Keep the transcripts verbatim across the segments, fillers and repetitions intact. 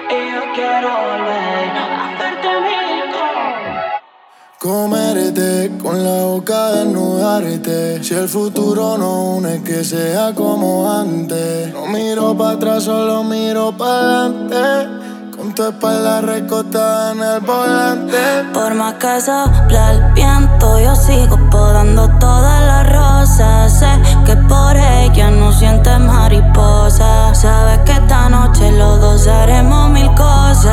Y yo quiero volver a hacerte mil cosas. Comerte con la boca, desnudarte. Si el futuro no une, que sea como antes. No miro para atrás, solo miro para adelante. Con tu espalda recostada en el volante. Por más que sopla el viento, yo sigo podando todas las rosas. Sé que por ella no sientes mariposa. Sabes que esta noche los dos haremos mil cosas.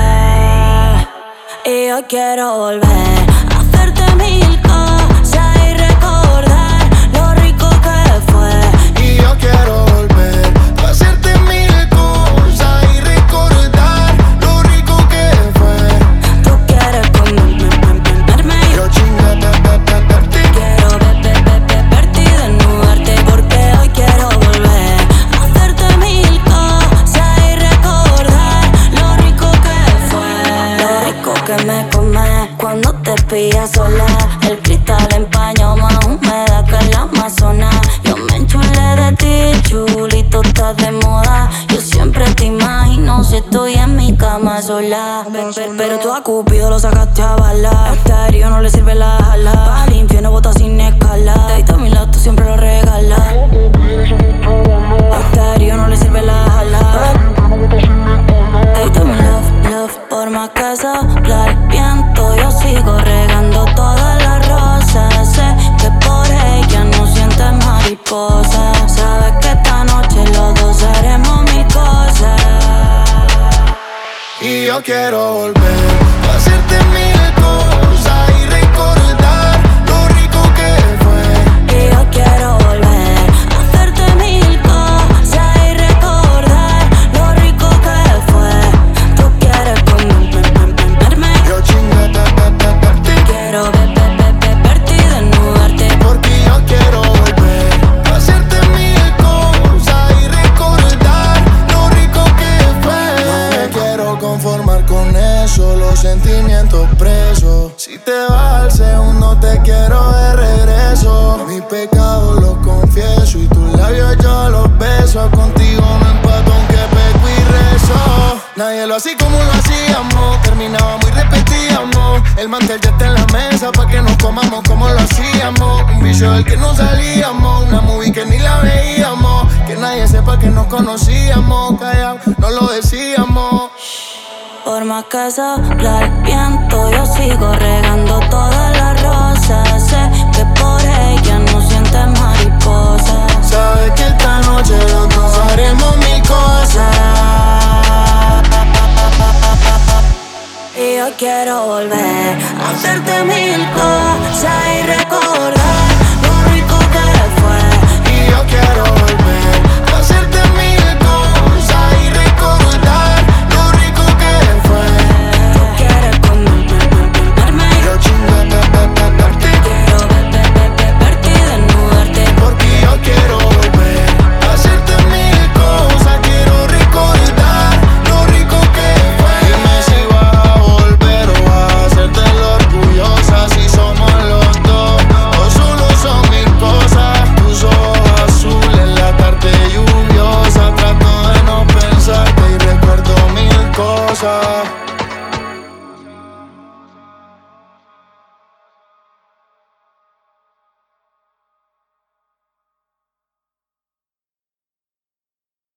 Y yo quiero volver a hacerte mil cosas y recordar lo rico que fue. Y yo quiero volver a hacerte mil cosas y recordar lo rico que fue. Tú quieres comerme, yo chinga, pe, pe, pe, pe, ti. quiero ver, ver, ver, ver, verte y desnudarte. Porque hoy quiero volver a hacerte mil cosas y recordar lo rico que fue. Lo rico que me comes cuando te pillas sola. El cristal empañó más húmeda que la Amazonas. Yo me enchulé de ti, chulito, estás de moda. Yo siempre te imagino si estoy en mi cama sola. Pe- pe- Pero tú a Cupido lo sacaste a bala. A estéreo no le sirve la jala. Para el infierno bota sin escala. Te a mi lado, tú siempre lo regalas. A estéreo no le sirve la jala. Te a mi love, love. Por más que sopla el viento, yo sigo regando todas las rosas. Sé que por ella no sientes mariposa. Sabes que esta noche los dos haremos mil cosas. Y yo quiero volver a hacerte mil cosas y recordar lo rico que fue. Y yo quiero volver a hacerte mil cosas y recordar lo rico que fue. Tú quieres comerme, yo chinga, pe, pe, pe, pe, ti. quiero ver, ver, ver, ver, verte y desnudarte. Porque yo quiero volver a hacerte mil cosas y recordar lo rico que fue. No me quiero conformar con eso, los sentimientos presos. Si te vas al segundo te quiero de regreso. Mis pecados los confieso y tus labios yo los beso. Contigo no empato aunque peco y rezo. Nadie lo hace como lo hacíamos, terminábamos y repetíamos. El mantel ya está en la mesa pa' que nos comamos como lo hacíamos. Un vicio del que no salíamos, una movie que ni la veíamos. Que nadie sepa que nos conocíamos, callao, no lo decíamos. Por más que sopla el viento, yo sigo regando todas las rosas. Sé que por ella no sientes mariposa. Sabes que esta noche los dos haremos mil cosas. Y yo quiero volver a hacerte mil cosas y recordar